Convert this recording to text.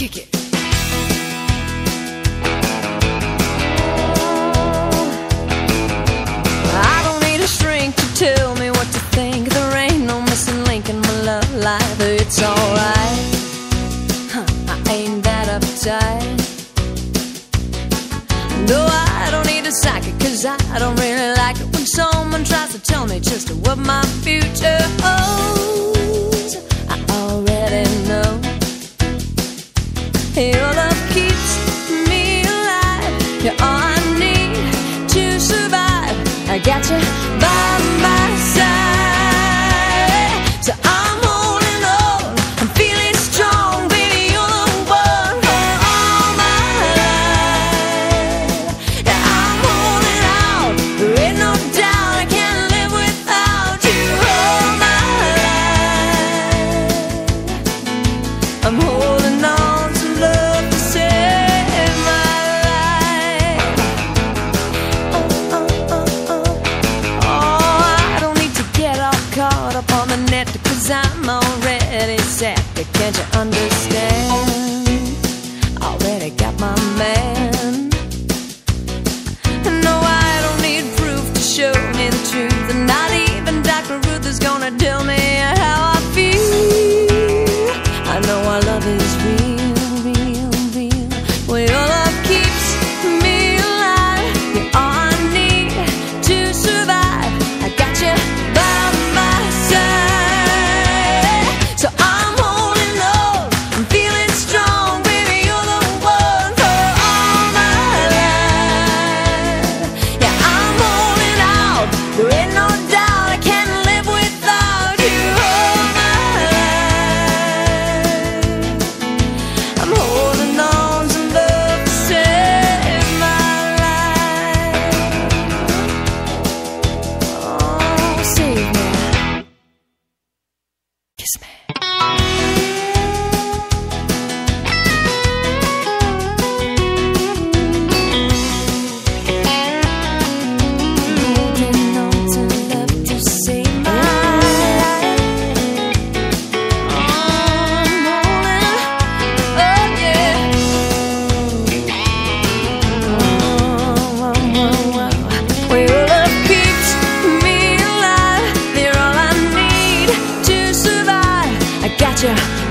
kick it. I don't need a shrink to tell me what to think. There ain't no missing link in my love life. It's alright, I ain't that uptight. No, I don't need a psychic, cause I don't really like it when someone tries to tell me just what my future holds. I already know. Your love keeps me alive. You're all I need to survive. I got you by my side. So I'm holding on, I'm feeling strong. Baby, you're the one for all my life. Yeah, I'm holding out, there ain't no doubt I can't live without you all my life. I'm holding on to love to save my life. Oh, I don't need to get all caught up on the net, cause I'm already set. Can't you understand? Already got my man. No, I don't need proof to show me the truth, and not even Dr. Ruth is gonna tell me how I feel. I know our love is real, real, real. Well, your love keeps me alive. You're all I need to survive. I got you by my side. So I'm holding on, I'm feeling strong. Baby, you're the one for all my life. Yeah, I'm holding out, there ain't no doubt I can't live without you all my life. I'm holding on to love to save my life. Oh, save me. Kiss me. Holding on to love to save my life. I'm holding, oh yeah. Well, your love keeps me alive. You're all I need to survive. I got you